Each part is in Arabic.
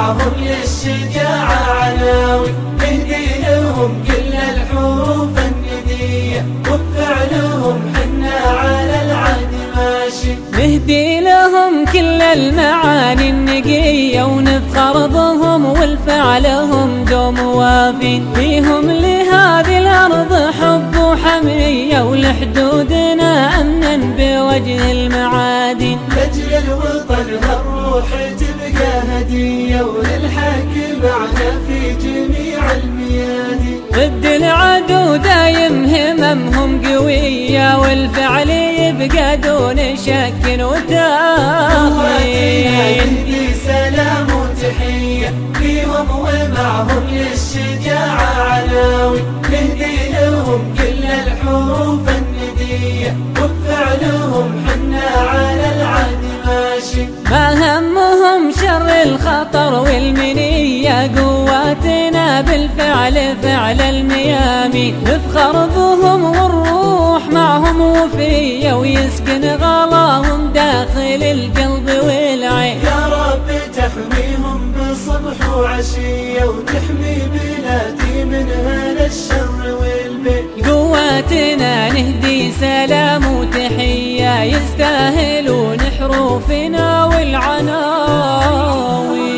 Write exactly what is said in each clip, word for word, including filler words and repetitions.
ومعهم للشجاعة عناوي، نهدي لهم كل الحروف الندية وبفعلهم حنا على العهد ماشي. نهدي لهم كل المعاني النقية ونفخر بهم والفعلهم دوم وافي، فيهم لهذه الأرض حب وحمية ولحدودنا أمنا بوجه المعادي. لأجل الوطن هالروح تبقى هدية وللحق معنا في جميع الميادين. ضد العدو دايم هممهم قوية والفعل يبقى دون شك وتأخير. نهدي سلام وتحية فيهم ومعهم للشجاعة عناوي، نهدي لهم كل الحروف الندية وبفعلهم حنا على العهد ماشي. ما همهم شر الخطر والمنية، قواتنا بالفعل فعل الميامي، نفخر بهم والروح معهم وفية ويسكن غلاهم داخل القلب والعين. يا رب تحميهم بصبح وعشية وتحمي بلادي من هال الشر والبين. قواتنا نهدي سلام وتحية يستاهلون حروفنا والعناوي.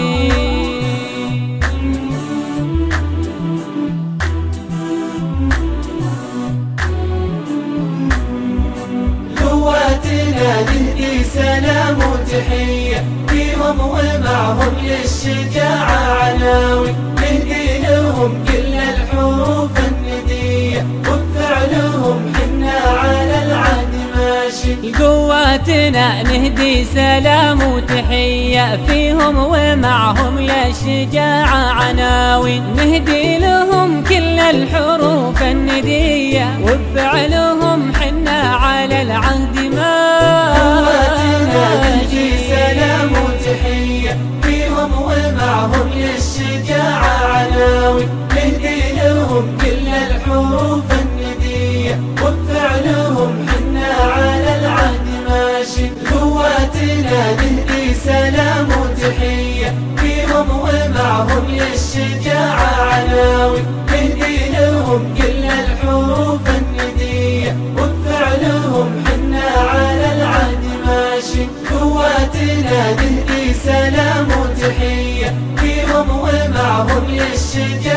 قواتنا نهدي سلام وتحية فيهم ومعهم للشجاعة عناوي، نهدي لهم كل الحروف الندية وبفعلهم حنا على العهد ماشي. قواتنا نهدي سلام وتحية فيهم ومعهم للشجاعة عناوين، نهدي لهم كل الحروف الندية وبفعلهم حنا على العهد قواتنا نهدي ماشي. سلام وتحية فيهم ومعهم للشجاعة عناوي، نهدي لهم كل الحروف الندية وبفعلهم حنا على العهد ماشي. قواتنا نهدي سلام وتحية فيهم ومعهم للشجاعة عناوي، نهدي لهم كل الحروف الندية وبفعلهم حنا على العهد ماشي. قواتنا نهدي سلام وتحية فيهم ومعهم للشجاعة